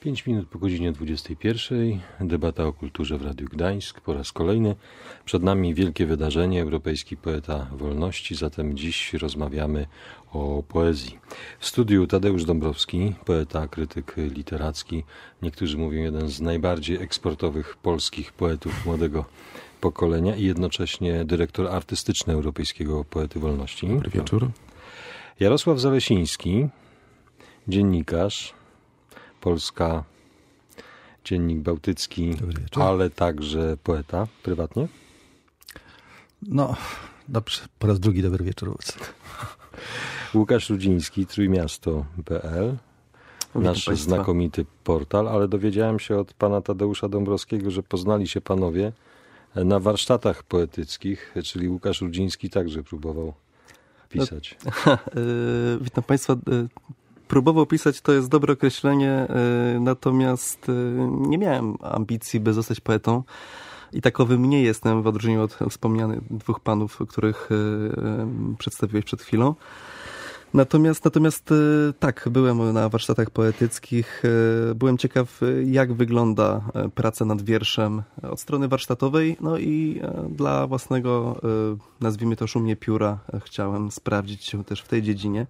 5 minut po godzinie 21. Debata o kulturze w Radiu Gdańsk po raz kolejny. Przed nami wielkie wydarzenie, Europejski Poeta Wolności, zatem dziś rozmawiamy o poezji. W studiu Tadeusz Dąbrowski, poeta, krytyk literacki. Niektórzy mówią jeden z najbardziej eksportowych polskich poetów młodego pokolenia i jednocześnie dyrektor artystyczny Europejskiego Poety Wolności. Dobry wieczór. Jarosław Zalesiński, dziennikarz, Polska, Dziennik Bałtycki, ale także poeta prywatnie. No, dobrze, po raz drugi dobry wieczór. Łukasz Rudziński, trójmiasto.pl, nasz znakomity portal, ale dowiedziałem się od pana Tadeusza Dąbrowskiego, że poznali się panowie na warsztatach poetyckich, czyli Łukasz Rudziński także próbował pisać. Witam państwa. Próbował pisać, to jest dobre określenie, natomiast nie miałem ambicji, by zostać poetą i takowym nie jestem, w odróżnieniu od wspomnianych dwóch panów, których przedstawiłeś przed chwilą. Natomiast tak, byłem na warsztatach poetyckich, byłem ciekaw, jak wygląda praca nad wierszem od strony warsztatowej, no i dla własnego, nazwijmy to szumnie, pióra chciałem sprawdzić się też w tej dziedzinie.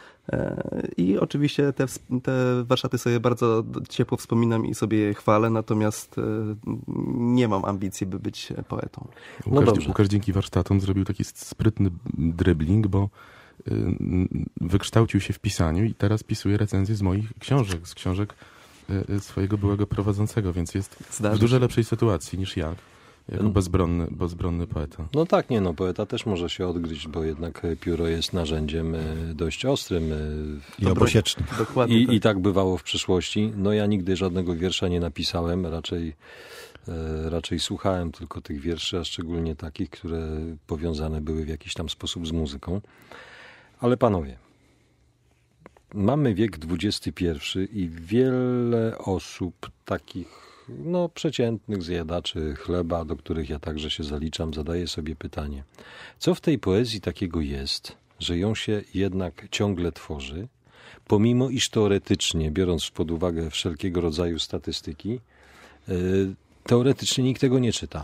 I oczywiście te warsztaty sobie bardzo ciepło wspominam i sobie je chwalę, natomiast nie mam ambicji, by być poetą. Łukasz dzięki warsztatom zrobił taki sprytny dribbling, bo wykształcił się w pisaniu i teraz pisuje recenzje z moich książek, z książek swojego byłego prowadzącego, więc jest w dużo lepszej sytuacji niż ja. Jako bezbronny poeta. No tak, poeta też może się odgryźć, bo jednak pióro jest narzędziem dość ostrym. I obosiecznym. Dokładnie. I tak bywało w przeszłości. No ja nigdy żadnego wiersza nie napisałem, raczej słuchałem tylko tych wierszy, a szczególnie takich, które powiązane były w jakiś tam sposób z muzyką. Ale panowie, mamy wiek XXI i wiele osób takich przeciętnych zjadaczy chleba, do których ja także się zaliczam, zadaję sobie pytanie, co w tej poezji takiego jest, że ją się jednak ciągle tworzy, pomimo iż teoretycznie, biorąc pod uwagę wszelkiego rodzaju statystyki, teoretycznie nikt tego nie czyta.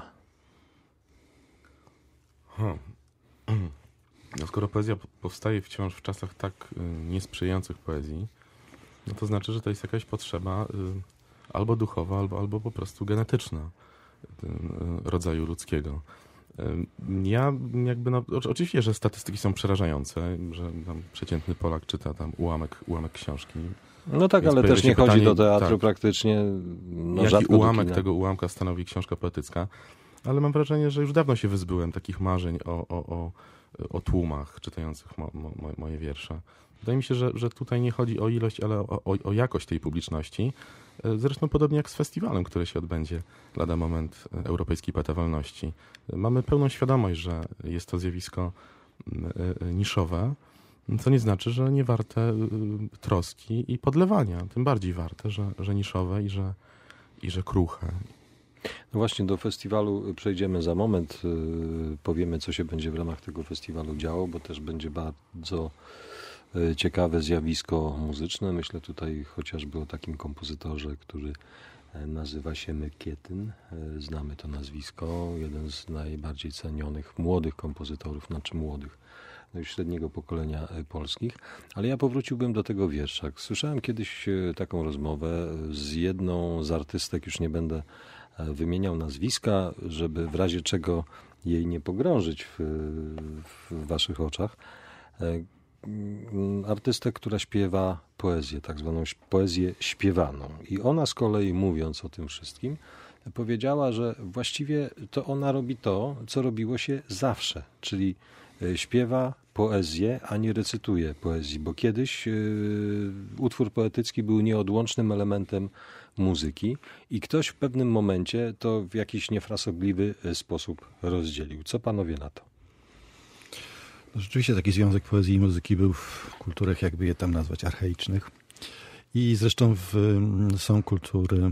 No, skoro poezja powstaje wciąż w czasach tak niesprzyjających poezji, no to znaczy, że to jest jakaś potrzeba albo duchowa, albo po prostu genetyczna rodzaju ludzkiego. Ja oczywiście, że statystyki są przerażające, że tam przeciętny Polak czyta tam ułamek książki. No tak, ale też nie chodzi do teatru tak, praktycznie. Jaki ułamek tego ułamka stanowi książka poetycka? Ale mam wrażenie, że już dawno się wyzbyłem takich marzeń o tłumach czytających moje wiersze. Wydaje mi się, że tutaj nie chodzi o ilość, ale o jakość tej publiczności. Zresztą podobnie jak z festiwalem, który się odbędzie lada moment, Europejski Poeta Wolności. Mamy pełną świadomość, że jest to zjawisko niszowe, co nie znaczy, że nie warte troski i podlewania. Tym bardziej warte, że niszowe i że kruche. No właśnie, do festiwalu przejdziemy za moment. Powiemy, co się będzie w ramach tego festiwalu działo, bo też będzie bardzo ciekawe zjawisko muzyczne. Myślę tutaj chociażby o takim kompozytorze, który nazywa się Mykietyn. Znamy to nazwisko. Jeden z najbardziej cenionych młodych kompozytorów, młodych, już średniego pokolenia polskich. Ale ja powróciłbym do tego wiersza. Słyszałem kiedyś taką rozmowę z jedną z artystek, już nie będę wymieniał nazwiska, żeby w razie czego jej nie pogrążyć w waszych oczach. Artystę, która śpiewa poezję, tak zwaną poezję śpiewaną. I ona z kolei, mówiąc o tym wszystkim, powiedziała, że właściwie to ona robi to, co robiło się zawsze, czyli śpiewa poezję, a nie recytuje poezji, bo kiedyś utwór poetycki był nieodłącznym elementem muzyki i ktoś w pewnym momencie to w jakiś niefrasobliwy sposób rozdzielił. Co panowie na to? Rzeczywiście taki związek poezji i muzyki był w kulturach, jakby je tam nazwać, archaicznych. I zresztą są kultury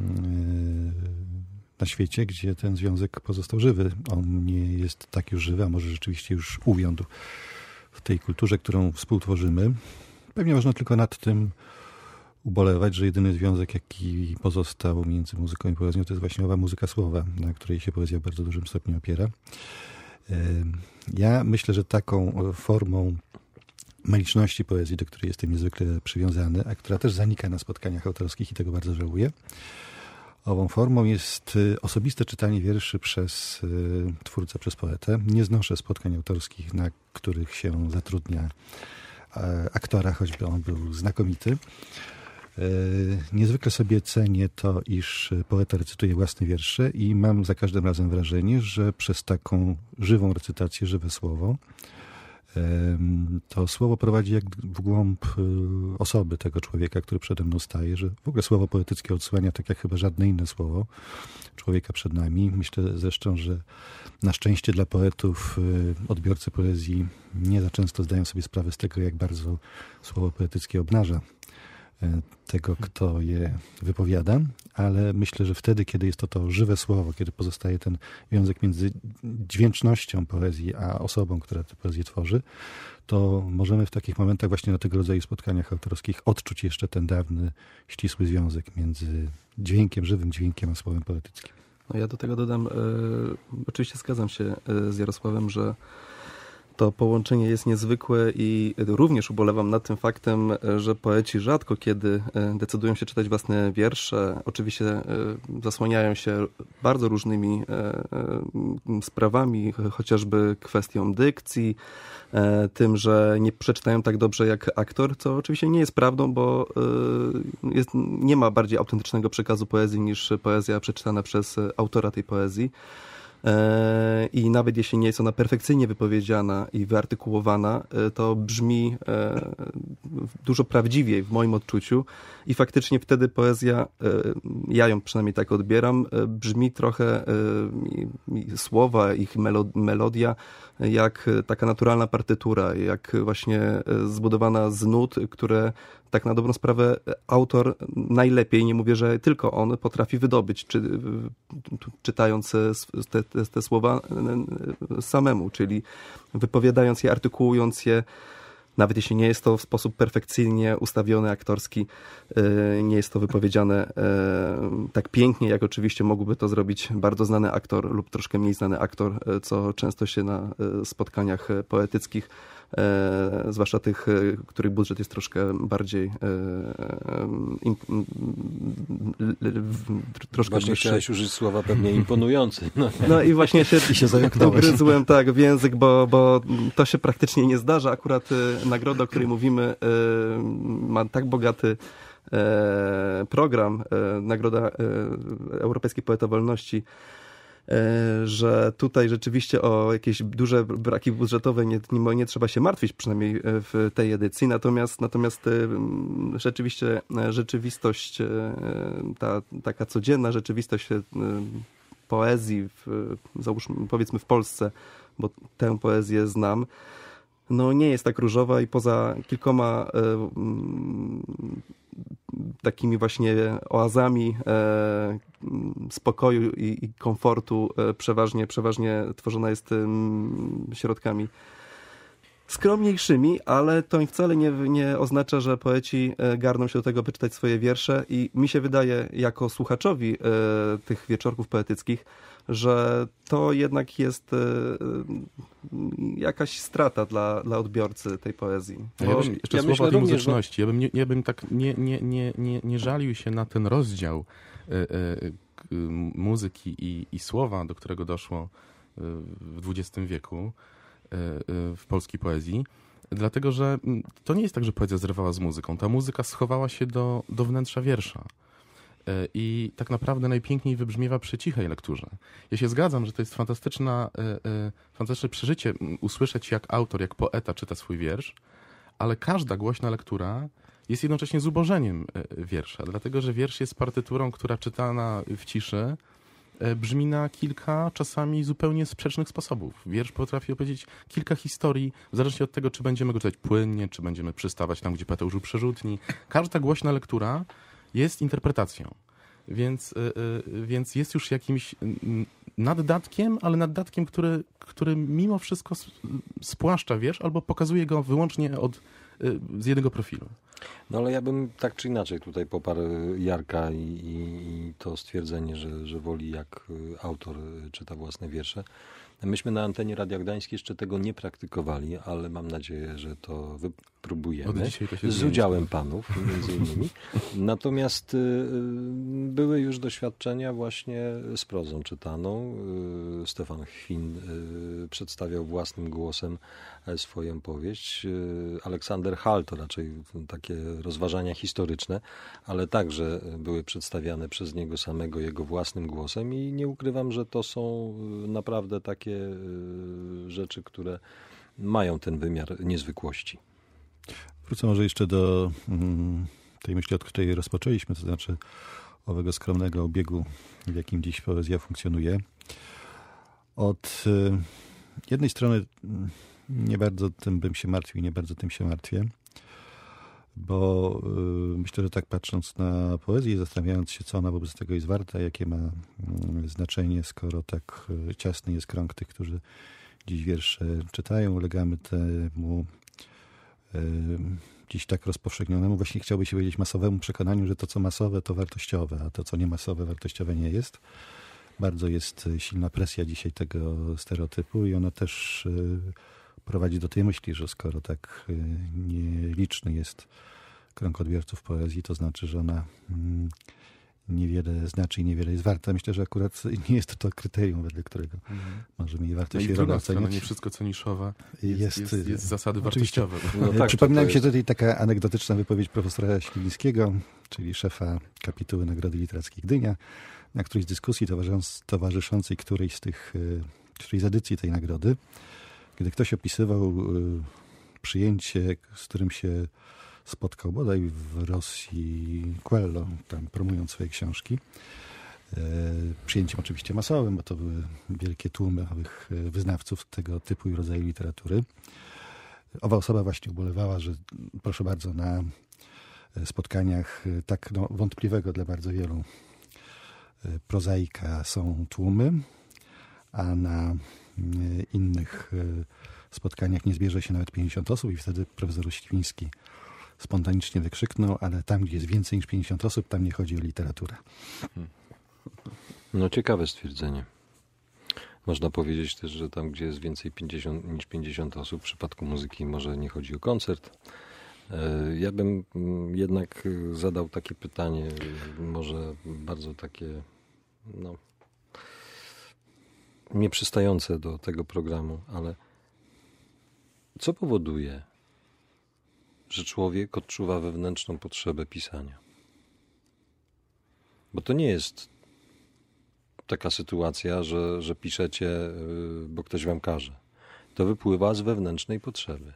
na świecie, gdzie ten związek pozostał żywy. On nie jest tak już żywy, a może rzeczywiście już uwiądł w tej kulturze, którą współtworzymy. Pewnie można tylko nad tym ubolewać, że jedyny związek, jaki pozostał między muzyką i poezją, to jest właśnie owa muzyka słowa, na której się poezja w bardzo dużym stopniu opiera. Ja myślę, że taką formą magiczności poezji, do której jestem niezwykle przywiązany, a która też zanika na spotkaniach autorskich i tego bardzo żałuję, ową formą jest osobiste czytanie wierszy przez twórcę, przez poetę. Nie znoszę spotkań autorskich, na których się zatrudnia aktora, choćby on był znakomity. Niezwykle sobie cenię to, iż poeta recytuje własne wiersze i mam za każdym razem wrażenie, że przez taką żywą recytację, żywe słowo, to słowo prowadzi jak w głąb osoby tego człowieka, który przede mną staje, że w ogóle słowo poetyckie odsłania tak jak chyba żadne inne słowo człowieka przed nami. Myślę zresztą, że na szczęście dla poetów odbiorcy poezji nie za często zdają sobie sprawę z tego, jak bardzo słowo poetyckie obnaża tego, kto je wypowiada, ale myślę, że wtedy, kiedy jest to żywe słowo, kiedy pozostaje ten związek między dźwięcznością poezji a osobą, która tę poezję tworzy, to możemy w takich momentach właśnie na tego rodzaju spotkaniach autorskich odczuć jeszcze ten dawny, ścisły związek między dźwiękiem, żywym dźwiękiem a słowem poetyckim. No ja do tego dodam, oczywiście zgadzam się z Jarosławem, że to połączenie jest niezwykłe i również ubolewam nad tym faktem, że poeci rzadko kiedy decydują się czytać własne wiersze. Oczywiście zasłaniają się bardzo różnymi sprawami, chociażby kwestią dykcji, tym, że nie przeczytają tak dobrze jak aktor, co oczywiście nie jest prawdą, bo nie ma bardziej autentycznego przekazu poezji niż poezja przeczytana przez autora tej poezji. I nawet jeśli nie jest ona perfekcyjnie wypowiedziana i wyartykułowana, to brzmi dużo prawdziwiej w moim odczuciu i faktycznie wtedy poezja, ja ją przynajmniej tak odbieram, brzmi trochę słowa, ich melodia jak taka naturalna partytura, jak właśnie zbudowana z nut, które tak na dobrą sprawę autor najlepiej, nie mówię, że tylko on, potrafi wydobyć, czytając te słowa samemu, czyli wypowiadając je, artykułując je, nawet jeśli nie jest to w sposób perfekcyjnie ustawiony, aktorski, nie jest to wypowiedziane tak pięknie, jak oczywiście mógłby to zrobić bardzo znany aktor lub troszkę mniej znany aktor, co często się na spotkaniach poetyckich, zwłaszcza tych, których budżet jest troszkę bardziej troszkę właśnie wyższy. chciałeś użyć słowa pewnie imponujący. No i właśnie się ugryzłem tak w język, bo to się praktycznie nie zdarza. Akurat nagroda, o której mówimy, ma tak bogaty program, Nagroda Europejskiej Poeta Wolności, że tutaj rzeczywiście o jakieś duże braki budżetowe nie trzeba się martwić, przynajmniej w tej edycji. Natomiast rzeczywiście rzeczywistość, ta taka codzienna rzeczywistość poezji, powiedzmy w Polsce, bo tę poezję znam, no nie jest tak różowa i poza kilkoma takimi właśnie oazami spokoju i komfortu przeważnie tworzona jest środkami skromniejszymi, ale to wcale nie oznacza, że poeci garną się do tego, by czytać swoje wiersze i mi się wydaje, jako słuchaczowi tych wieczorków poetyckich, że to jednak jest jakaś strata dla odbiorcy tej poezji. Jeszcze słowa tej muzyczności. Ja bym tak nie żalił się na ten rozdział muzyki i słowa, do którego doszło w XX wieku w polskiej poezji, dlatego że to nie jest tak, że poezja zrywała z muzyką. Ta muzyka schowała się do wnętrza wiersza. I tak naprawdę najpiękniej wybrzmiewa przy cichej lekturze. Ja się zgadzam, że to jest fantastyczne przeżycie usłyszeć, jak autor, jak poeta czyta swój wiersz, ale każda głośna lektura jest jednocześnie zubożeniem wiersza, dlatego że wiersz jest partyturą, która czytana w ciszy brzmi na kilka, czasami zupełnie sprzecznych sposobów. Wiersz potrafi opowiedzieć kilka historii, w zależności od tego, czy będziemy go czytać płynnie, czy będziemy przystawać tam, gdzie poeta użył przerzutni. Każda głośna lektura jest interpretacją, więc jest już jakimś naddatkiem, ale naddatkiem, który mimo wszystko spłaszcza wiersz albo pokazuje go wyłącznie od z jednego profilu. No ale ja bym tak czy inaczej tutaj poparł Jarka i to stwierdzenie, że woli jak autor czyta własne wiersze. Myśmy na antenie Radia Gdańsk jeszcze tego nie praktykowali, ale mam nadzieję, że to wypróbujemy z udziałem panów między innymi. Natomiast były już doświadczenia właśnie z prozą czytaną. Stefan Chwin przedstawiał własnym głosem swoją powieść. Aleksander Hall to raczej takie rozważania historyczne, ale także były przedstawiane przez niego samego jego własnym głosem i nie ukrywam, że to są naprawdę takie rzeczy, które mają ten wymiar niezwykłości. Wrócę może jeszcze do tej myśli, od której rozpoczęliśmy, to znaczy owego skromnego obiegu, w jakim dziś poezja funkcjonuje. Od jednej strony nie bardzo tym bym się martwił, nie bardzo tym się martwię, bo myślę, że tak patrząc na poezję, zastanawiając się, co ona wobec tego jest warta, jakie ma znaczenie, skoro tak ciasny jest krąg tych, którzy dziś wiersze czytają, ulegamy temu dziś tak rozpowszechnionemu, właśnie chciałby się powiedzieć masowemu przekonaniu, że to, co masowe, to wartościowe, a to, co nie masowe, wartościowe nie jest. Bardzo jest silna presja dzisiaj tego stereotypu i ona też prowadzi do tej myśli, że skoro tak nieliczny jest krąg odbiorców poezji, to znaczy, że ona niewiele znaczy i niewiele jest warta. Myślę, że akurat nie jest to kryterium, wedle którego możemy jej wartość i drugą stronę, nie wszystko, co niszowe, jest zasady wartościowe. No tak, przypomina mi się tutaj taka anegdotyczna wypowiedź profesora Śliwińskiego, czyli szefa kapituły Nagrody Literackiej Gdynia, na którejś z dyskusji towarzyszącej którejś z edycji tej nagrody, kiedy ktoś opisywał przyjęcie, z którym się spotkał bodaj w Rosji Coelho, tam promując swoje książki. Przyjęciem oczywiście masowym, bo to były wielkie tłumy owych wyznawców tego typu i rodzaju literatury. Owa osoba właśnie ubolewała, że proszę bardzo, na spotkaniach tak wątpliwego dla bardzo wielu prozaika są tłumy, a na innych spotkaniach nie zbierze się nawet 50 osób i wtedy profesor Śliwiński spontanicznie wykrzyknął, ale tam, gdzie jest więcej niż 50 osób, tam nie chodzi o literaturę. No ciekawe stwierdzenie. Można powiedzieć też, że tam, gdzie jest więcej niż 50 osób, w przypadku muzyki może nie chodzi o koncert. Ja bym jednak zadał takie pytanie, może bardzo takie nieprzystające do tego programu, ale co powoduje, że człowiek odczuwa wewnętrzną potrzebę pisania? Bo to nie jest taka sytuacja, że piszecie, bo ktoś wam każe. To wypływa z wewnętrznej potrzeby.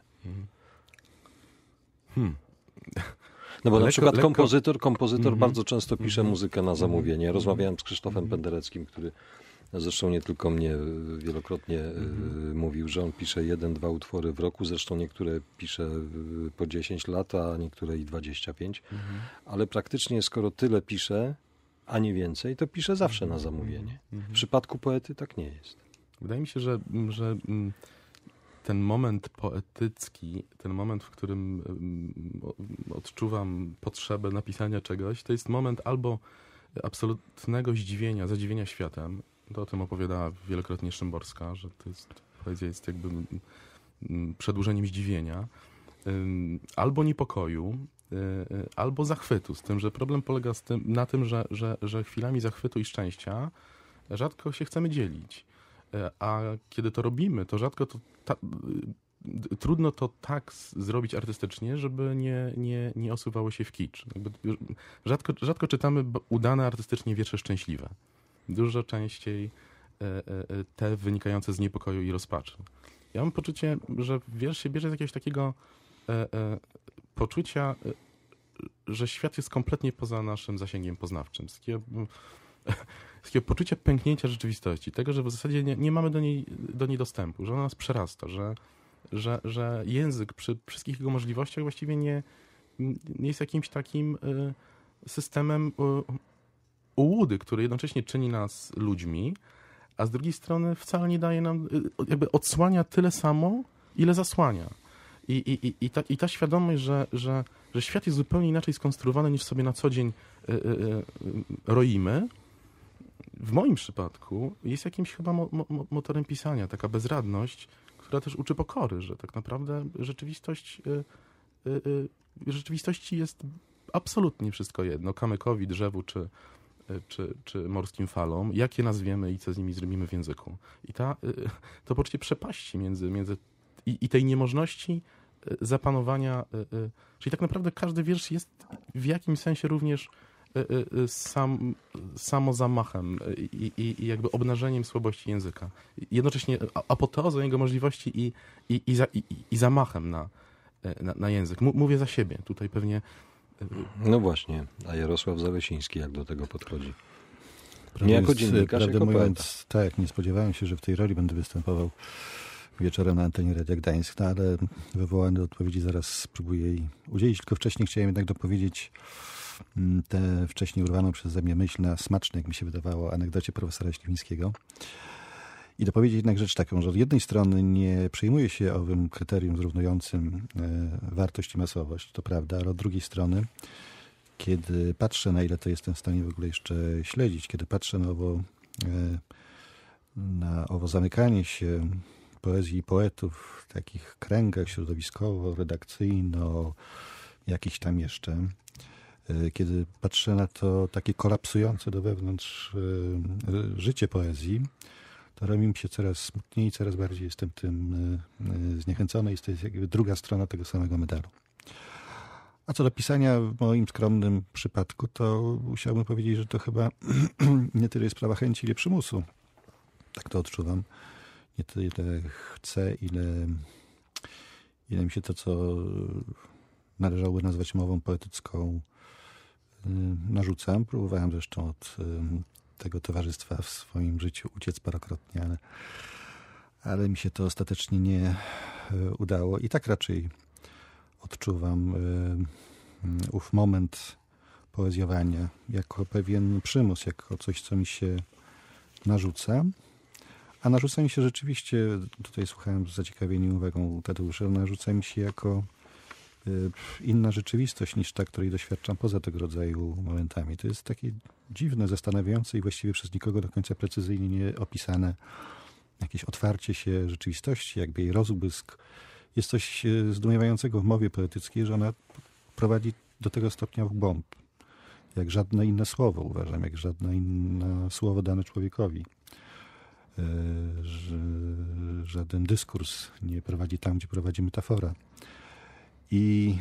No bo na przykład kompozytor bardzo często pisze muzykę na zamówienie. Rozmawiałem z Krzysztofem Pendereckim, który zresztą nie tylko mnie wielokrotnie mówił, że on pisze 1-2 utwory w roku. Zresztą niektóre pisze po 10 lat, a niektóre i 25. Ale praktycznie skoro tyle pisze, a nie więcej, to pisze zawsze na zamówienie. W przypadku poety tak nie jest. Wydaje mi się, że ten moment poetycki, ten moment, w którym odczuwam potrzebę napisania czegoś, to jest moment albo absolutnego zdziwienia, zadziwienia światem. To o tym opowiadała wielokrotnie Szymborska, że poezja jest jakby przedłużeniem zdziwienia, albo niepokoju, albo zachwytu. Z tym, że problem polega na tym, że chwilami zachwytu i szczęścia rzadko się chcemy dzielić. A kiedy to robimy, to rzadko trudno to tak zrobić artystycznie, żeby nie osuwało się w kicz. Rzadko czytamy udane artystycznie wiersze szczęśliwe. Dużo częściej te wynikające z niepokoju i rozpaczy. Ja mam poczucie, że wiersz się bierze z jakiegoś takiego poczucia, że świat jest kompletnie poza naszym zasięgiem poznawczym. Z takiego poczucia pęknięcia rzeczywistości. Tego, że w zasadzie nie mamy do niej dostępu, że ona nas przerasta, że język przy wszystkich jego możliwościach właściwie nie jest jakimś takim systemem ułudy, który jednocześnie czyni nas ludźmi, a z drugiej strony wcale nie daje nam, jakby odsłania tyle samo, ile zasłania. I ta świadomość, że świat jest zupełnie inaczej skonstruowany niż sobie na co dzień roimy, w moim przypadku jest jakimś chyba motorem pisania, taka bezradność, która też uczy pokory, że tak naprawdę rzeczywistości jest absolutnie wszystko jedno, kamykowi, drzewu czy morskim falom, jak je nazwiemy i co z nimi zrobimy w języku. I to poczucie przepaści między i tej niemożności zapanowania, czyli tak naprawdę każdy wiersz jest w jakimś sensie również samozamachem i jakby obnażeniem słabości języka. Jednocześnie apoteozą jego możliwości i zamachem na język. Mówię za siebie. Tutaj pewnie... No właśnie, a Jarosław Zalesiński jak do tego podchodzi? Prawdę Nie jako dziennikarz, jako poeta. Tak, nie spodziewałem się, że w tej roli będę występował wieczorem na antenie Radia Gdańsk, no ale wywołany do odpowiedzi zaraz spróbuję jej udzielić. Tylko wcześniej chciałem jednak dopowiedzieć tę wcześniej urwaną przeze mnie myśl na smaczne, jak mi się wydawało, anegdocie profesora Śliwińskiego. I dopowiedzieć jednak rzecz taką, że od jednej strony nie przyjmuje się owym kryterium zrównującym wartość i masowość, to prawda, ale od drugiej strony, kiedy patrzę, na ile to jestem w stanie w ogóle jeszcze śledzić, kiedy patrzę na owo zamykanie się poezji i poetów w takich kręgach środowiskowo, redakcyjno, jakichś tam jeszcze, kiedy patrzę na to takie kolapsujące do wewnątrz życie poezji, to robi mi się coraz smutniej i coraz bardziej jestem tym zniechęcony i to jest jakby druga strona tego samego medalu. A co do pisania w moim skromnym przypadku, to musiałbym powiedzieć, że to chyba nie tyle jest sprawa chęci, ile przymusu. Tak to odczuwam. Nie tyle chcę, ile mi się to, co należałoby nazwać mową poetycką, narzucam. Próbowałem zresztą od tego towarzystwa w swoim życiu uciec parokrotnie, ale mi się to ostatecznie nie udało. I tak raczej odczuwam ów moment poezjowania jako pewien przymus, jako coś, co mi się narzuca. A narzuca mi się rzeczywiście, tutaj słuchałem z zaciekawieniem uwagą Tadeusza, narzuca mi się jako inna rzeczywistość niż ta, której doświadczam poza tego rodzaju momentami. To jest takie dziwne, zastanawiające i właściwie przez nikogo do końca precyzyjnie nie opisane jakieś otwarcie się rzeczywistości, jakby jej rozbłysk. Jest coś zdumiewającego w mowie poetyckiej, że ona prowadzi do tego stopnia w głąb. Jak żadne inne słowo, uważam, jak żadne inne słowo dane człowiekowi. Że żaden dyskurs nie prowadzi tam, gdzie prowadzi metafora. I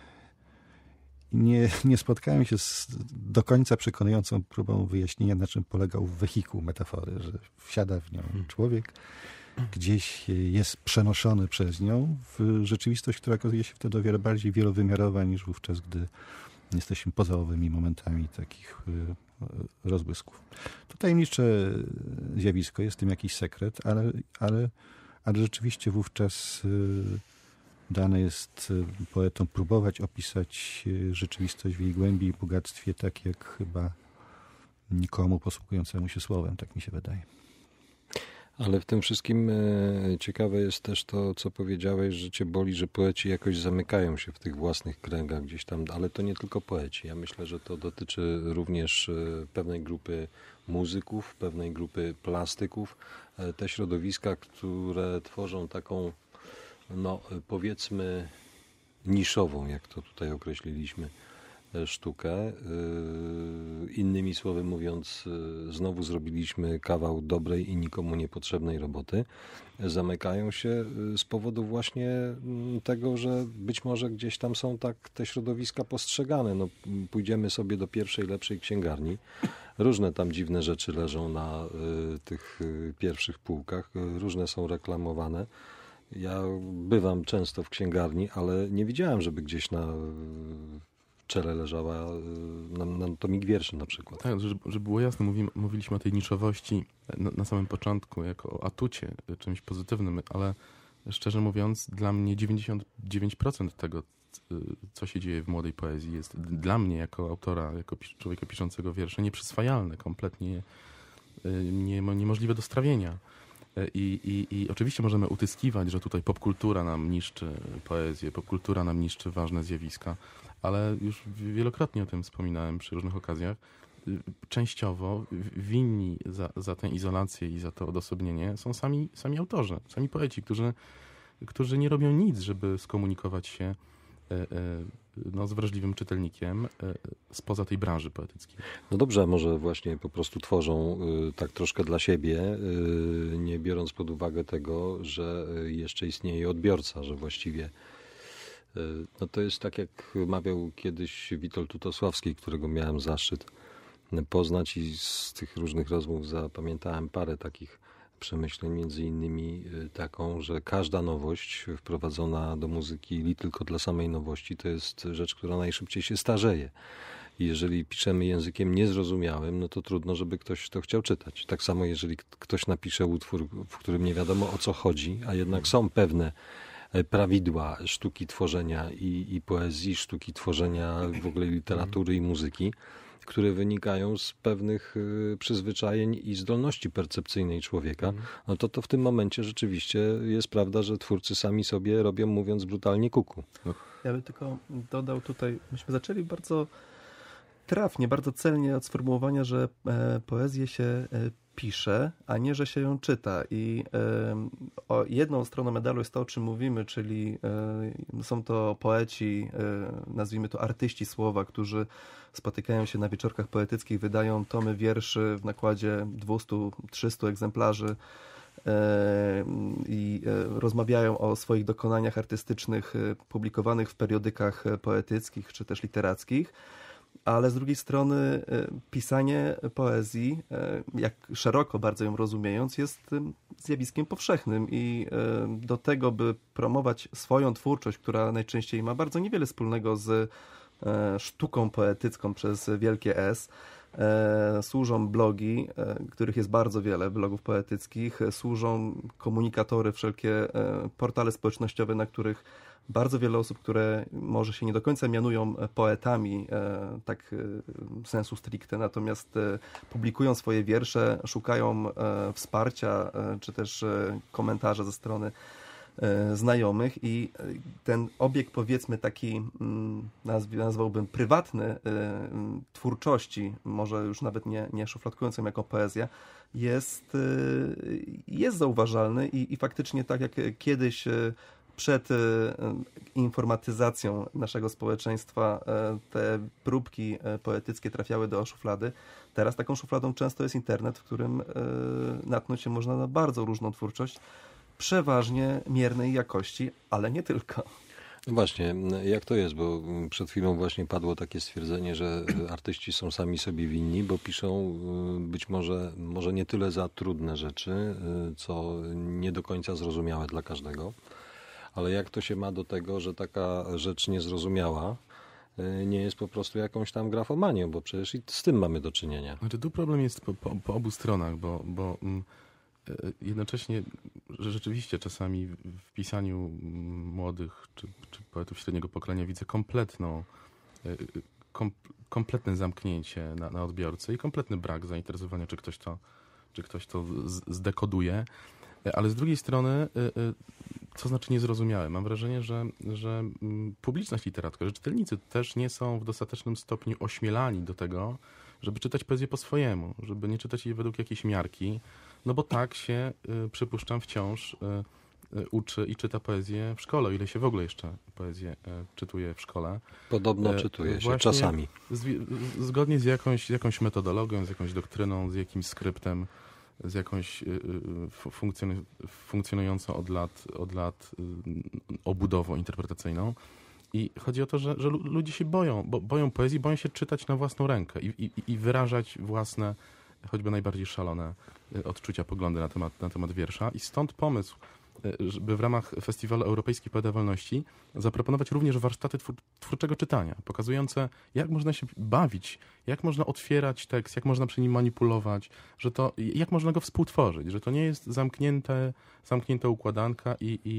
nie spotkałem się z do końca przekonującą próbą wyjaśnienia, na czym polegał wehikuł metafory, że wsiada w nią człowiek, gdzieś jest przenoszony przez nią w rzeczywistość, która okazuje się wtedy o wiele bardziej wielowymiarowa niż wówczas, gdy jesteśmy poza owymi momentami takich rozbłysków. To tajemnicze zjawisko, jest w tym jakiś sekret, ale rzeczywiście wówczas dane jest poetom próbować opisać rzeczywistość w jej głębi i bogactwie, tak jak chyba nikomu posługującemu się słowem, tak mi się wydaje. Ale w tym wszystkim ciekawe jest też to, co powiedziałeś, że cię boli, że poeci jakoś zamykają się w tych własnych kręgach gdzieś tam, ale to nie tylko poeci. Ja myślę, że to dotyczy również pewnej grupy muzyków, pewnej grupy plastyków. Te środowiska, które tworzą taką, no powiedzmy, niszową, jak to tutaj określiliśmy, sztukę. Innymi słowy mówiąc, znowu zrobiliśmy kawał dobrej i nikomu niepotrzebnej roboty. Zamykają się z powodu właśnie tego, że być może gdzieś tam są tak te środowiska postrzegane. No, pójdziemy sobie do pierwszej, lepszej księgarni. Różne tam dziwne rzeczy leżą na tych pierwszych półkach. Różne są reklamowane. Ja bywam często w księgarni, ale nie widziałem, żeby gdzieś na czele leżała na tomik wierszy na przykład. Tak, żeby było jasne, mówiliśmy o tej niszowości na samym początku, jako o atucie, czymś pozytywnym, ale szczerze mówiąc, dla mnie 99% tego, co się dzieje w młodej poezji, jest dla mnie jako autora, jako człowieka piszącego wiersze nieprzyswajalne, kompletnie niemożliwe do strawienia. I oczywiście możemy utyskiwać, że tutaj popkultura nam niszczy poezję, popkultura nam niszczy ważne zjawiska, ale już wielokrotnie o tym wspominałem przy różnych okazjach. Częściowo winni za tę izolację i za to odosobnienie są sami autorzy, sami poeci, którzy nie robią nic, żeby skomunikować się z wrażliwym czytelnikiem spoza tej branży poetyckiej. No dobrze, a może właśnie po prostu tworzą tak troszkę dla siebie, nie biorąc pod uwagę tego, że jeszcze istnieje odbiorca, że właściwie no to jest tak, jak mawiał kiedyś Witold Tutosławski, którego miałem zaszczyt poznać i z tych różnych rozmów zapamiętałem parę takich przemyśleń, między innymi taką, że każda nowość wprowadzona do muzyki li tylko dla samej nowości to jest rzecz, która najszybciej się starzeje. I jeżeli piszemy językiem niezrozumiałym, no to trudno, żeby ktoś to chciał czytać. Tak samo jeżeli ktoś napisze utwór, w którym nie wiadomo o co chodzi, a jednak są pewne prawidła sztuki tworzenia i poezji, sztuki tworzenia w ogóle literatury i muzyki, które wynikają z pewnych przyzwyczajeń i zdolności percepcyjnej człowieka, no to w tym momencie rzeczywiście jest prawda, że twórcy sami sobie robią, mówiąc brutalnie, kuku. Ja bym tylko dodał tutaj, myśmy zaczęli bardzo trafnie, bardzo celnie od sformułowania, że poezję się pisze, a nie, że się ją czyta. I jedną stroną medalu jest to, o czym mówimy, czyli są to poeci, nazwijmy to artyści słowa, którzy spotykają się na wieczorkach poetyckich, wydają tomy wierszy w nakładzie 200-300 egzemplarzy i rozmawiają o swoich dokonaniach artystycznych publikowanych w periodykach poetyckich czy też literackich. Ale z drugiej strony pisanie poezji, jak szeroko bardzo ją rozumiejąc, jest zjawiskiem powszechnym i do tego, by promować swoją twórczość, która najczęściej ma bardzo niewiele wspólnego z sztuką poetycką przez wielkie S, służą blogi, których jest bardzo wiele, blogów poetyckich, służą komunikatory, wszelkie portale społecznościowe, na których bardzo wiele osób, które może się nie do końca mianują poetami, tak sensu stricte, natomiast publikują swoje wiersze, szukają wsparcia, czy też komentarza ze strony znajomych i ten obieg, powiedzmy taki, nazwałbym prywatny twórczości, może już nawet nie szufladkując ją jako poezja, jest zauważalny i faktycznie tak jak kiedyś przed informatyzacją naszego społeczeństwa te próbki poetyckie trafiały do szuflady. Teraz taką szufladą często jest internet, w którym natknąć się można na bardzo różną twórczość, przeważnie miernej jakości, ale nie tylko. No właśnie, jak to jest, bo przed chwilą właśnie padło takie stwierdzenie, że artyści są sami sobie winni, bo piszą być może nie tyle za trudne rzeczy, co nie do końca zrozumiałe dla każdego. Ale jak to się ma do tego, że taka rzecz niezrozumiała nie jest po prostu jakąś tam grafomanią, bo przecież i z tym mamy do czynienia. Znaczy, tu problem jest po obu stronach, bo jednocześnie, że rzeczywiście czasami w pisaniu młodych czy poetów średniego pokolenia widzę kompletne zamknięcie na odbiorcę i kompletny brak zainteresowania, czy ktoś to zdekoduje. Ale z drugiej strony, co znaczy niezrozumiałe? Mam wrażenie, że publiczność literacka, że czytelnicy też nie są w dostatecznym stopniu ośmielani do tego, żeby czytać poezję po swojemu, żeby nie czytać jej według jakiejś miarki, no bo tak się, przypuszczam, wciąż uczy i czyta poezję w szkole, o ile się w ogóle jeszcze poezję czytuje w szkole. Podobno czytuje się, czasami. Zgodnie z jakąś metodologią, z jakąś doktryną, z jakimś skryptem, z jakąś funkcjonującą od lat obudową interpretacyjną. I chodzi o to, że ludzie się boją poezji, boją się czytać na własną rękę i wyrażać własne, choćby najbardziej szalone odczucia, poglądy na temat wiersza. I stąd pomysł, żeby w ramach Festiwalu Europejskiej Poeta Wolności zaproponować również warsztaty twórczego czytania, pokazujące, jak można się bawić, jak można otwierać tekst, jak można przy nim manipulować, jak można go współtworzyć, że to nie jest zamknięta układanka i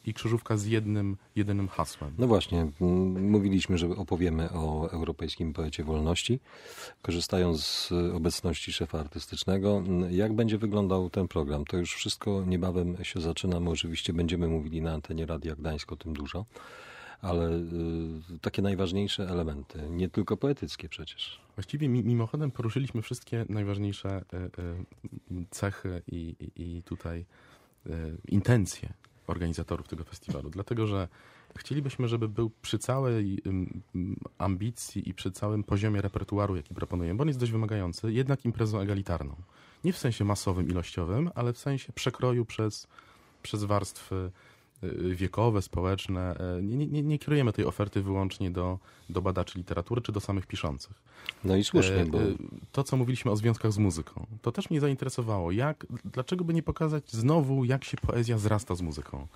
i krzyżówka z jedynym hasłem. No właśnie, mówiliśmy, że opowiemy o europejskim poecie wolności, korzystając z obecności szefa artystycznego. Jak będzie wyglądał ten program? To już wszystko niebawem się zaczyna. My oczywiście będziemy mówili na antenie Radia Gdańsk o tym dużo, ale takie najważniejsze elementy, nie tylko poetyckie przecież. Właściwie mimochodem poruszyliśmy wszystkie najważniejsze cechy i tutaj intencje organizatorów tego festiwalu, dlatego że chcielibyśmy, żeby był przy całej ambicji i przy całym poziomie repertuaru, jaki proponujemy, bo on jest dość wymagający, jednak imprezą egalitarną. Nie w sensie masowym, ilościowym, ale w sensie przekroju przez warstwy wiekowe, społeczne. Nie kierujemy tej oferty wyłącznie do badaczy literatury czy do samych piszących. No i słusznie, bo... To, co mówiliśmy o związkach z muzyką, to też mnie zainteresowało. Dlaczego by nie pokazać znowu, jak się poezja zrasta z muzyką?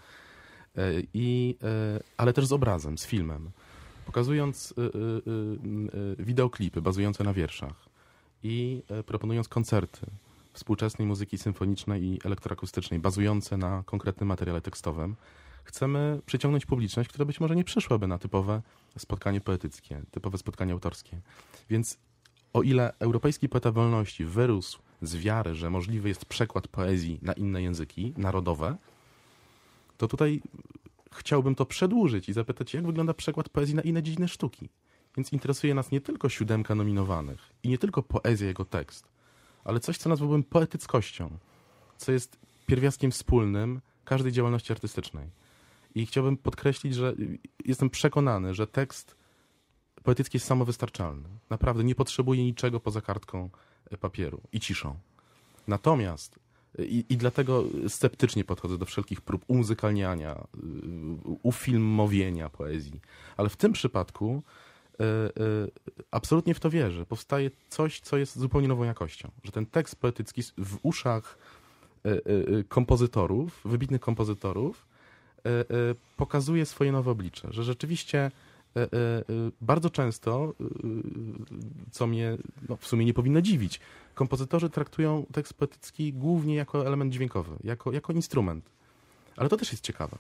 Ale też z obrazem, z filmem. Pokazując wideoklipy bazujące na wierszach i proponując koncerty współczesnej muzyki symfonicznej i elektroakustycznej, bazujące na konkretnym materiale tekstowym, chcemy przyciągnąć publiczność, która być może nie przyszłaby na typowe spotkanie poetyckie, typowe spotkanie autorskie. Więc o ile europejski poeta wolności wyrósł z wiary, że możliwy jest przekład poezji na inne języki narodowe, to tutaj chciałbym to przedłużyć i zapytać, jak wygląda przekład poezji na inne dziedziny sztuki. Więc interesuje nas nie tylko 7 nominowanych i nie tylko poezja, jego tekst, ale coś, co nazwałbym poetyckością, co jest pierwiastkiem wspólnym każdej działalności artystycznej. I chciałbym podkreślić, że jestem przekonany, że tekst poetycki jest samowystarczalny. Naprawdę nie potrzebuje niczego poza kartką papieru i ciszą. Natomiast i dlatego sceptycznie podchodzę do wszelkich prób umuzykalniania, ufilmowienia poezji. Ale w tym przypadku absolutnie w to wierzę. Powstaje coś, co jest zupełnie nową jakością. Że ten tekst poetycki w uszach kompozytorów, wybitnych kompozytorów, pokazuje swoje nowe oblicze. Że rzeczywiście bardzo często, co mnie w sumie nie powinno dziwić, kompozytorzy traktują tekst poetycki głównie jako element dźwiękowy, jako instrument. Ale to też jest ciekawe.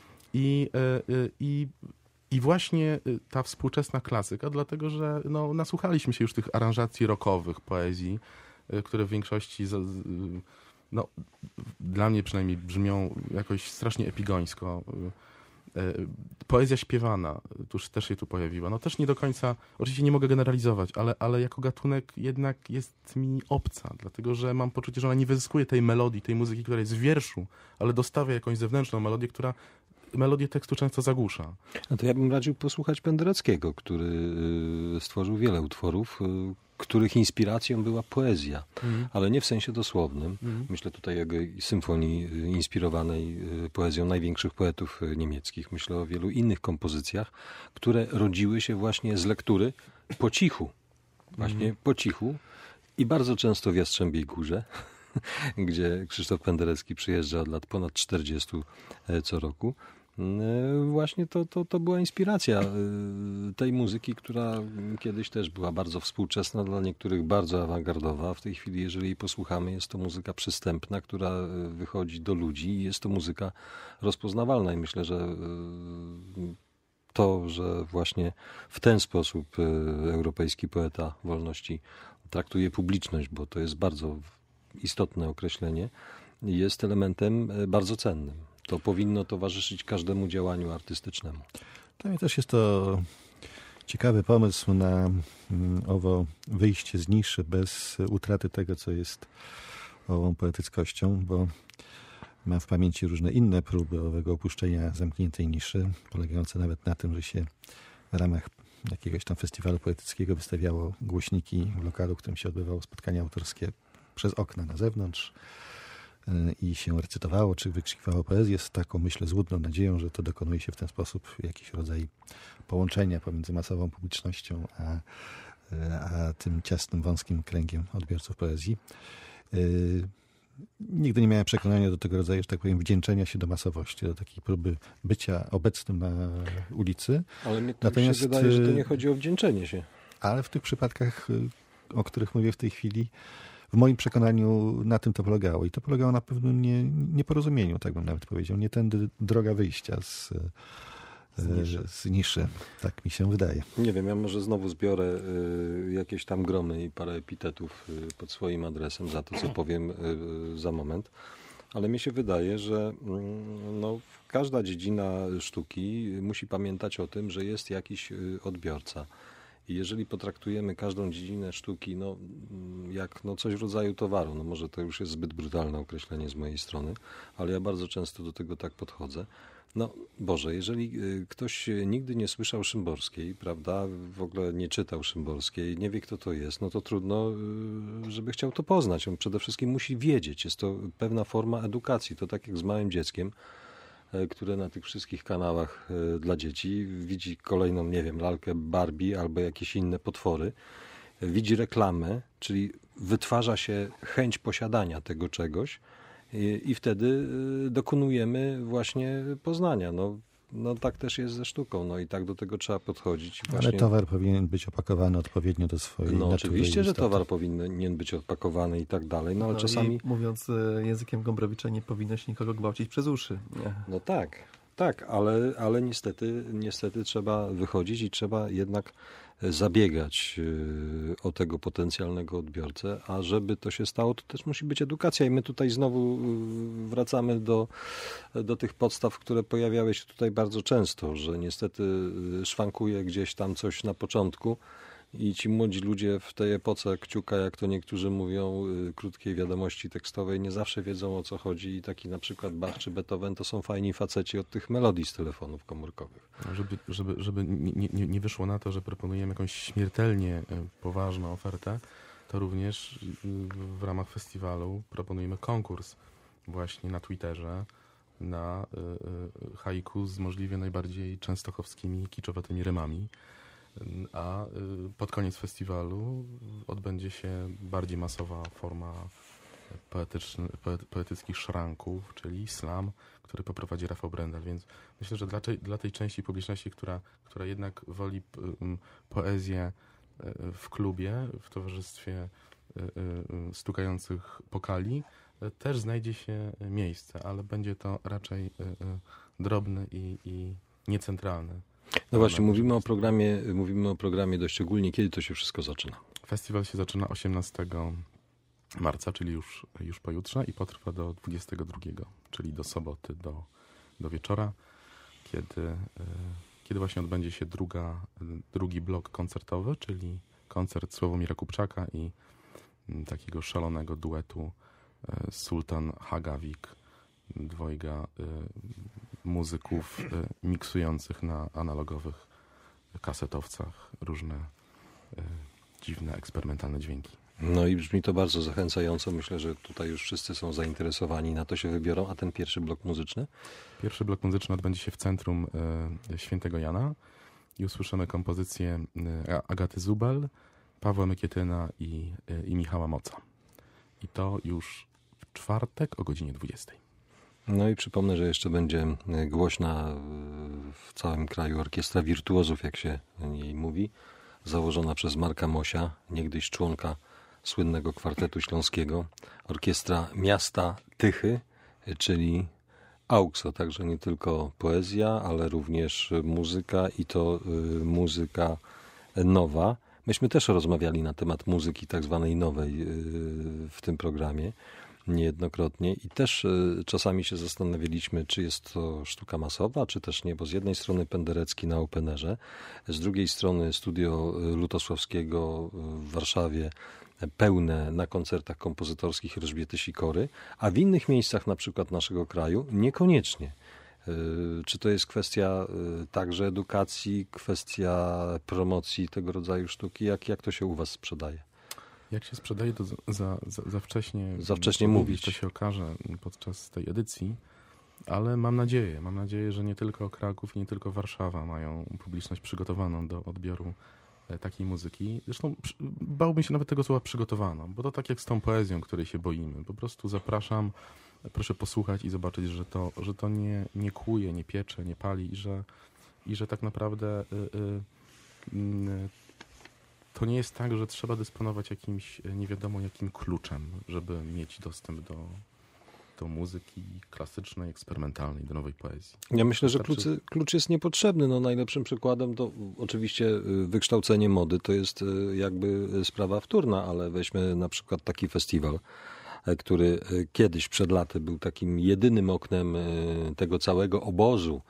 I właśnie ta współczesna klasyka, dlatego że nasłuchaliśmy się już tych aranżacji rockowych poezji, które w większości dla mnie przynajmniej brzmią jakoś strasznie epigońsko. Poezja śpiewana, tuż też się tu pojawiła. Też nie do końca, oczywiście nie mogę generalizować, ale jako gatunek jednak jest mi obca, dlatego że mam poczucie, że ona nie wyzyskuje tej melodii, tej muzyki, która jest w wierszu, ale dostawia jakąś zewnętrzną melodię, która melodię tekstu często zagłusza. No to ja bym radził posłuchać Pendereckiego, który stworzył wiele utworów, których inspiracją była poezja, ale nie w sensie dosłownym. Myślę tutaj o symfonii inspirowanej poezją największych poetów niemieckich. Myślę o wielu innych kompozycjach, które rodziły się właśnie z lektury po cichu. Właśnie po cichu i bardzo często w Jastrzębiej Górze, gdzie Krzysztof Penderecki przyjeżdża od lat ponad 40 co roku. Właśnie to była inspiracja tej muzyki, która kiedyś też była bardzo współczesna, dla niektórych bardzo awangardowa. W tej chwili, jeżeli jej posłuchamy, jest to muzyka przystępna, która wychodzi do ludzi i jest to muzyka rozpoznawalna. I myślę, że to, że właśnie w ten sposób europejski poeta wolności traktuje publiczność, bo to jest bardzo istotne określenie, jest elementem bardzo cennym. To powinno towarzyszyć każdemu działaniu artystycznemu. Dla mnie też jest to ciekawy pomysł na owo wyjście z niszy bez utraty tego, co jest ową poetyckością, bo mam w pamięci różne inne próby owego opuszczenia zamkniętej niszy, polegające nawet na tym, że się w ramach jakiegoś tam festiwalu poetyckiego wystawiało głośniki w lokalu, w którym się odbywało spotkanie autorskie przez okna na zewnątrz i się recytowało, czy wykrzykiwało poezję z taką, myślę, złudną nadzieją, że to dokonuje się w ten sposób jakiś rodzaj połączenia pomiędzy masową publicznością a tym ciasnym, wąskim kręgiem odbiorców poezji. Nigdy nie miałem przekonania do tego rodzaju, że tak powiem, wdzięczenia się do masowości, do takiej próby bycia obecnym na ulicy. Ale mnie się wydaje, że to nie chodzi o wdzięczenie się. Ale w tych przypadkach, o których mówię w tej chwili, w moim przekonaniu na tym to polegało. I to polegało na pewnym nieporozumieniu, tak bym nawet powiedział. Nie tędy droga wyjścia z niszy. Tak mi się wydaje. Nie wiem, ja może znowu zbiorę jakieś tam gromy i parę epitetów pod swoim adresem za to, co powiem za moment. Ale mi się wydaje, że no, każda dziedzina sztuki musi pamiętać o tym, że jest jakiś odbiorca. I jeżeli potraktujemy każdą dziedzinę sztuki jak coś w rodzaju towaru, no może to już jest zbyt brutalne określenie z mojej strony, ale ja bardzo często do tego tak podchodzę. No Boże, jeżeli ktoś nigdy nie słyszał Szymborskiej, prawda, w ogóle nie czytał Szymborskiej, nie wie kto to jest, no to trudno, żeby chciał to poznać. On przede wszystkim musi wiedzieć. Jest to pewna forma edukacji. To tak jak z małym dzieckiem, które na tych wszystkich kanałach dla dzieci widzi kolejną, nie wiem, lalkę Barbie albo jakieś inne potwory. Widzi reklamę, czyli wytwarza się chęć posiadania tego czegoś, i wtedy dokonujemy właśnie poznania. No tak też jest ze sztuką, no i tak do tego trzeba podchodzić. Ale towar powinien być opakowany odpowiednio do swojej natury. Oczywiście, że towar powinien być opakowany i tak dalej, no ale czasami... I mówiąc językiem Gombrowicza, nie powinno się nikogo gwałcić przez uszy. Nie. No tak, ale niestety trzeba wychodzić i trzeba jednak zabiegać o tego potencjalnego odbiorcę, a żeby to się stało, to też musi być edukacja i my tutaj znowu wracamy do tych podstaw, które pojawiały się tutaj bardzo często, że niestety szwankuje gdzieś tam coś na początku i ci młodzi ludzie w tej epoce kciuka, jak to niektórzy mówią, krótkiej wiadomości tekstowej, nie zawsze wiedzą, o co chodzi i taki na przykład Bach czy Beethoven to są fajni faceci od tych melodii z telefonów komórkowych. Żeby nie wyszło na to, że proponujemy jakąś śmiertelnie poważną ofertę, to również w ramach festiwalu proponujemy konkurs właśnie na Twitterze na haiku z możliwie najbardziej częstochowskimi, kiczowatymi rymami. A pod koniec festiwalu odbędzie się bardziej masowa forma poetyckich szranków, czyli slam, który poprowadzi Rafał Brendel. Więc myślę, że dla tej części publiczności, która jednak woli poezję w klubie, w towarzystwie stukających pokali, też znajdzie się miejsce, ale będzie to raczej drobny i niecentralny. No właśnie, mówimy o programie dość ogólnie. Kiedy to się wszystko zaczyna? Festiwal się zaczyna 18 marca, czyli już pojutrze i potrwa do 22, czyli do soboty, do wieczora, kiedy właśnie odbędzie się drugi blok koncertowy, czyli koncert Sławomira Kupczaka i takiego szalonego duetu Sultan Hagawik, dwojga muzyków miksujących na analogowych kasetowcach różne dziwne, eksperymentalne dźwięki. No i brzmi to bardzo zachęcająco. Myślę, że tutaj już wszyscy są zainteresowani, na to się wybiorą. A ten pierwszy blok muzyczny? Pierwszy blok muzyczny odbędzie się w centrum Świętego Jana i usłyszymy kompozycje Agaty Zubel, Pawła Mykietyna i Michała Moca. I to już w czwartek o godzinie 20. No i przypomnę, że jeszcze będzie głośna w całym kraju orkiestra wirtuozów, jak się jej mówi, założona przez Marka Mosia, niegdyś członka słynnego kwartetu śląskiego, orkiestra miasta Tychy, czyli AUKSO, także nie tylko poezja, ale również muzyka i to muzyka nowa. Myśmy też rozmawiali na temat muzyki tak zwanej nowej w tym programie niejednokrotnie i też czasami się zastanawialiśmy, czy jest to sztuka masowa, czy też nie, bo z jednej strony Penderecki na Openerze, z drugiej strony studio Lutosławskiego w Warszawie pełne na koncertach kompozytorskich Elżbiety Sikory, a w innych miejscach na przykład naszego kraju niekoniecznie. Czy to jest kwestia także edukacji, kwestia promocji tego rodzaju sztuki? Jak to się u was sprzedaje? Jak się sprzedaje, to za wcześnie... Za wcześnie mówić. To się okaże podczas tej edycji, ale mam nadzieję, że nie tylko Kraków i nie tylko Warszawa mają publiczność przygotowaną do odbioru takiej muzyki. Zresztą bałbym się nawet tego słowa przygotowaną, bo to tak jak z tą poezją, której się boimy. Po prostu zapraszam, proszę posłuchać i zobaczyć, że to nie kłuje, nie piecze, nie pali i że tak naprawdę to nie jest tak, że trzeba dysponować jakimś nie wiadomo jakim kluczem, żeby mieć dostęp do muzyki klasycznej, eksperymentalnej, do nowej poezji. Ja myślę, że klucz jest niepotrzebny. No, najlepszym przykładem to oczywiście wykształcenie mody to jest jakby sprawa wtórna, ale weźmy na przykład taki festiwal, który kiedyś przed laty był takim jedynym oknem tego całego obozu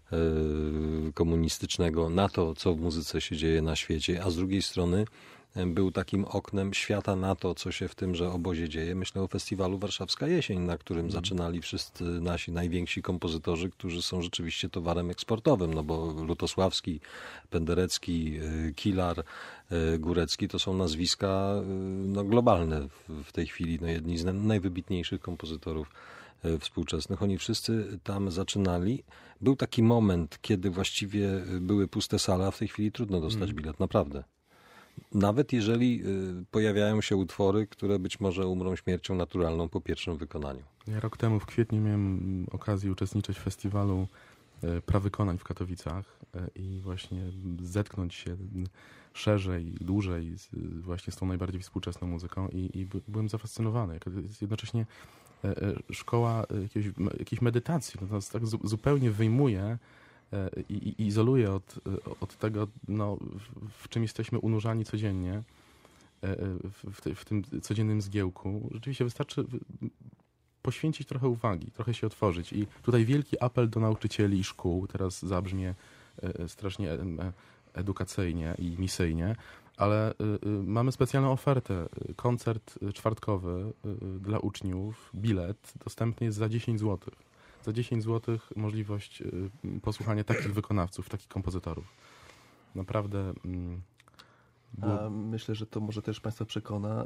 komunistycznego na to, co w muzyce się dzieje na świecie, a z drugiej strony był takim oknem świata na to, co się w tymże obozie dzieje. Myślę o festiwalu Warszawska Jesień, na którym zaczynali wszyscy nasi najwięksi kompozytorzy, którzy są rzeczywiście towarem eksportowym, no bo Lutosławski, Penderecki, Kilar, Górecki to są nazwiska no, globalne w tej chwili, no, jedni z najwybitniejszych kompozytorów współczesnych. Oni wszyscy tam zaczynali. Był taki moment, kiedy właściwie były puste sale, a w tej chwili trudno dostać bilet, naprawdę. Nawet jeżeli pojawiają się utwory, które być może umrą śmiercią naturalną po pierwszym wykonaniu. Ja rok temu w kwietniu miałem okazję uczestniczyć w festiwalu prawykonań w Katowicach i właśnie zetknąć się szerzej, dłużej właśnie z tą najbardziej współczesną muzyką i byłem zafascynowany. Jest jednocześnie szkoła jakiejś medytacji. No to tak zupełnie wyjmuje i izoluje od tego, no, w czym jesteśmy unurzani codziennie, w tym codziennym zgiełku. Rzeczywiście wystarczy poświęcić trochę uwagi, trochę się otworzyć. I tutaj wielki apel do nauczycieli i szkół, teraz zabrzmie strasznie edukacyjnie i misyjnie, ale mamy specjalną ofertę. Koncert czwartkowy dla uczniów, bilet dostępny jest za 10 zł. Za 10 zł możliwość posłuchania takich wykonawców, takich kompozytorów. Naprawdę... Myślę, że to może też Państwa przekona.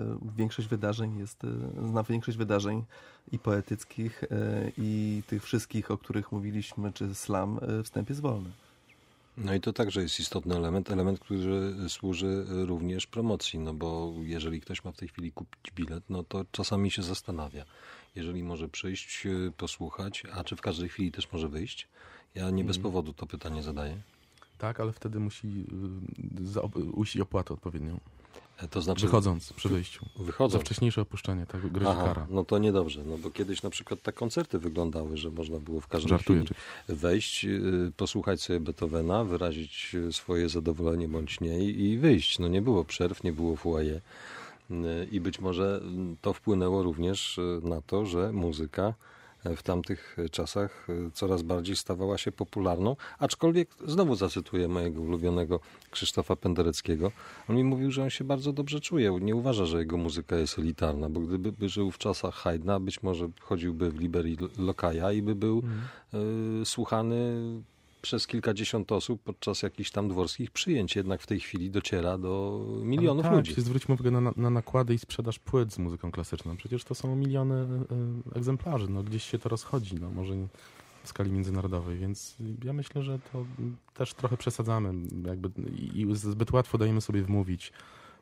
Znam większość wydarzeń i poetyckich, i tych wszystkich, o których mówiliśmy, czy slam, wstęp jest wolny. No i to także jest istotny element, który służy również promocji, no bo jeżeli ktoś ma w tej chwili kupić bilet, no to czasami się zastanawia. Jeżeli może przyjść, posłuchać, a czy w każdej chwili też może wyjść? Ja nie bez powodu to pytanie zadaję. Tak, ale wtedy musi ujść opłatę odpowiednią. To znaczy, wychodząc przy wyjściu. Za wcześniejsze opuszczenie, tak grozi kara. No to niedobrze, no bo kiedyś na przykład tak koncerty wyglądały, że można było w każdej chwili wejść, posłuchać sobie Beethovena, wyrazić swoje zadowolenie bądź nie i wyjść. No nie było przerw, nie było foyer i być może to wpłynęło również na to, że muzyka w tamtych czasach coraz bardziej stawała się popularną, aczkolwiek znowu zacytuję mojego ulubionego Krzysztofa Pendereckiego. On mi mówił, że on się bardzo dobrze czuje. Nie uważa, że jego muzyka jest elitarna, bo gdyby żył w czasach Haydna, być może chodziłby w Liberii Lokaja i by był słuchany przez kilkadziesiąt osób podczas jakichś tam dworskich przyjęć. Jednak w tej chwili dociera do milionów ludzi. Zwróćmy uwagę na nakłady i sprzedaż płyt z muzyką klasyczną. Przecież to są miliony egzemplarzy. No, gdzieś się to rozchodzi, no, może w skali międzynarodowej, więc ja myślę, że to też trochę przesadzamy jakby i zbyt łatwo dajemy sobie wmówić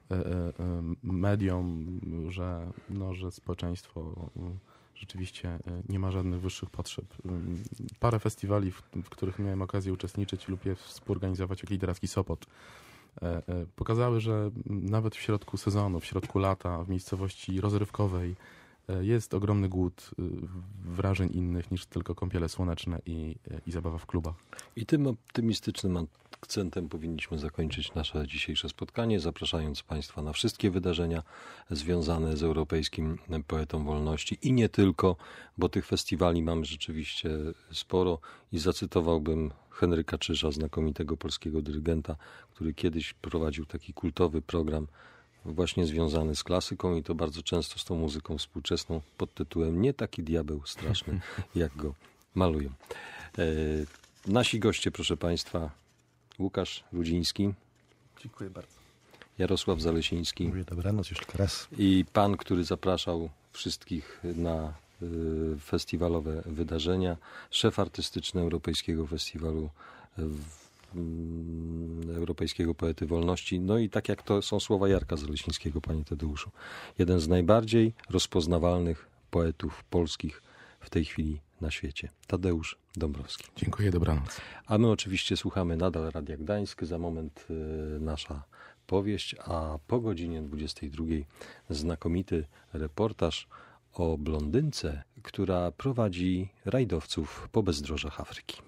mediom, że społeczeństwo rzeczywiście nie ma żadnych wyższych potrzeb. Parę festiwali, w których miałem okazję uczestniczyć lub je współorganizować, jak Literacki Sopot, pokazały, że nawet w środku sezonu, w środku lata, w miejscowości rozrywkowej jest ogromny głód wrażeń innych niż tylko kąpiele słoneczne i zabawa w klubach. I tym optymistycznym akcentem powinniśmy zakończyć nasze dzisiejsze spotkanie, zapraszając Państwa na wszystkie wydarzenia związane z Europejskim Poetą Wolności i nie tylko, bo tych festiwali mamy rzeczywiście sporo i zacytowałbym Henryka Czysza, znakomitego polskiego dyrygenta, który kiedyś prowadził taki kultowy program właśnie związany z klasyką i to bardzo często z tą muzyką współczesną pod tytułem Nie taki diabeł straszny, jak go malują. Nasi goście, proszę Państwa, Łukasz Rudziński. Dziękuję bardzo. Jarosław Zalesiński. Mówię dobranoc już tylko raz. I pan, który zapraszał wszystkich na festiwalowe wydarzenia, szef artystyczny Europejskiego Festiwalu Europejskiego Poety Wolności. No i tak jak to są słowa Jarka Zalesińskiego, panie Tadeuszu. Jeden z najbardziej rozpoznawalnych poetów polskich w tej chwili na świecie. Tadeusz Dąbrowski. Dziękuję, dobranoc. A my oczywiście słuchamy nadal Radia Gdańsk. Za moment nasza powieść, a po godzinie 22 znakomity reportaż o blondynce, która prowadzi rajdowców po bezdrożach Afryki.